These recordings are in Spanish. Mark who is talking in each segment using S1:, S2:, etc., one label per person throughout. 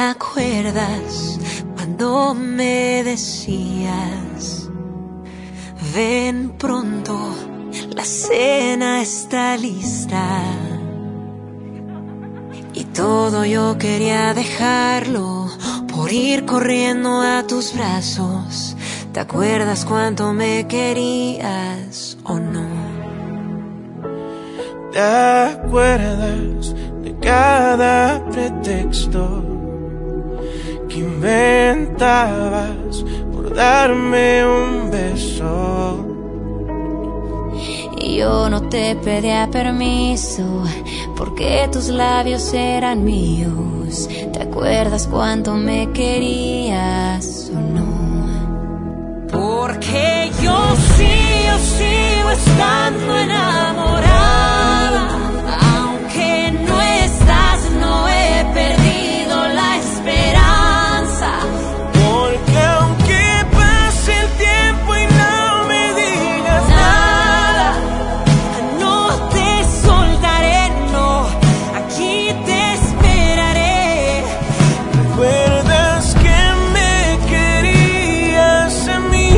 S1: acuerdas cuando me decías, ven pronto, la cena está lista? Y todo yo quería dejarlo por ir corriendo a tus brazos. ¿Te acuerdas cuánto me querías o no?
S2: ¿Te acuerdas de cada pretexto que inventabas por darme un beso?
S1: Y yo no te pedía permiso porque tus labios eran míos. ¿Te acuerdas cuánto me querías o no? Porque yo sigo estando enamorada. Aunque no estás, no he perdido la esperanza.
S2: Porque aunque pase el tiempo y no me digas nada,
S1: no te soltaré, no, aquí te esperaré.
S2: ¿recuerdas que me querías a mí?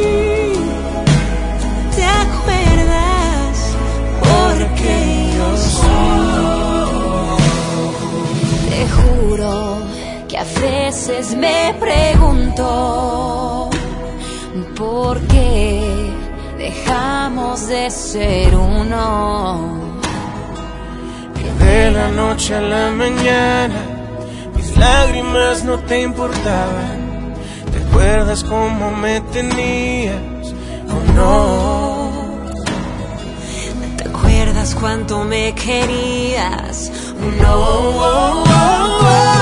S1: ¿Te acuerdas? Porque yo soy. Te juro que a veces me pregunto por qué dejamos de ser uno.
S2: Que de la noche a la mañana mis lágrimas no te importaban. ¿Te acuerdas cómo me tenías o no?
S1: ¿Te acuerdas cuánto me querías? No.